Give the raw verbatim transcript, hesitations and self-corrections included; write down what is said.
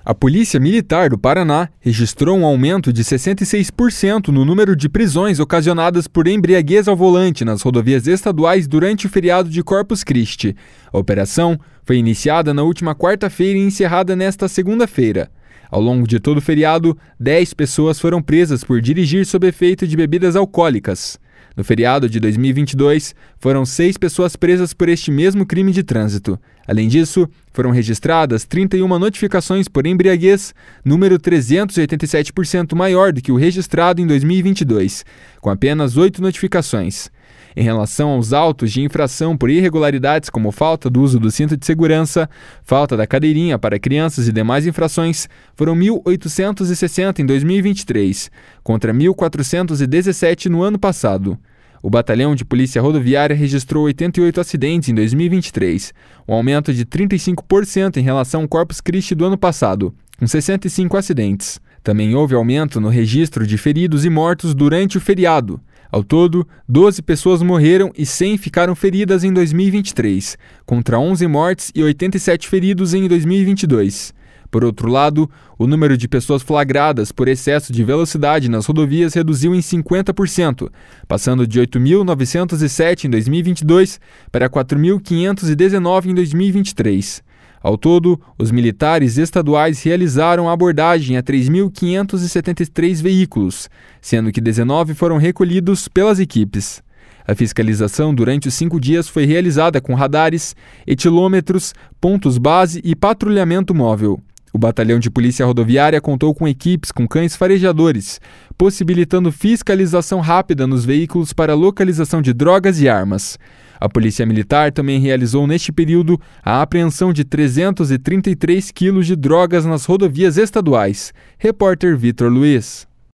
A Polícia Militar do Paraná registrou um aumento de sessenta e seis por cento no número de prisões ocasionadas por embriaguez ao volante nas rodovias estaduais durante o feriado de Corpus Christi. A operação foi iniciada na última quarta-feira e encerrada nesta segunda-feira. Ao longo de todo o feriado, dez pessoas foram presas por dirigir sob efeito de bebidas alcoólicas. No feriado de dois mil e vinte e dois, foram seis pessoas presas por este mesmo crime de trânsito. Além disso, foram registradas trinta e uma notificações por embriaguez, número trezentos e oitenta e sete por cento maior do que o registrado em dois mil e vinte e dois, com apenas oito notificações. Em relação aos autos de infração por irregularidades como falta do uso do cinto de segurança, falta da cadeirinha para crianças e demais infrações, foram mil oitocentos e sessenta em dois mil e vinte e três, contra mil quatrocentos e dezessete no ano passado. O Batalhão de Polícia Rodoviária registrou oitenta e oito acidentes em dois mil e vinte e três, um aumento de trinta e cinco por cento em relação ao Corpus Christi do ano passado, com sessenta e cinco acidentes. Também houve aumento no registro de feridos e mortos durante o feriado. Ao todo, doze pessoas morreram e cem ficaram feridas em dois mil e vinte e três, contra onze mortes e oitenta e sete feridos em dois mil e vinte e dois. Por outro lado, o número de pessoas flagradas por excesso de velocidade nas rodovias reduziu em cinquenta por cento, passando de oito mil novecentos e sete em dois mil e vinte e dois para quatro mil quinhentos e dezenove em dois mil e vinte e três. Ao todo, os militares estaduais realizaram a abordagem a três mil quinhentos e setenta e três veículos, sendo que dezenove foram recolhidos pelas equipes. A fiscalização durante os cinco dias foi realizada com radares, etilômetros, pontos base e patrulhamento móvel. O Batalhão de Polícia Rodoviária contou com equipes com cães farejadores, possibilitando fiscalização rápida nos veículos para localização de drogas e armas. A Polícia Militar também realizou neste período a apreensão de trezentos e trinta e três quilos de drogas nas rodovias estaduais. Repórter Vitor Luiz.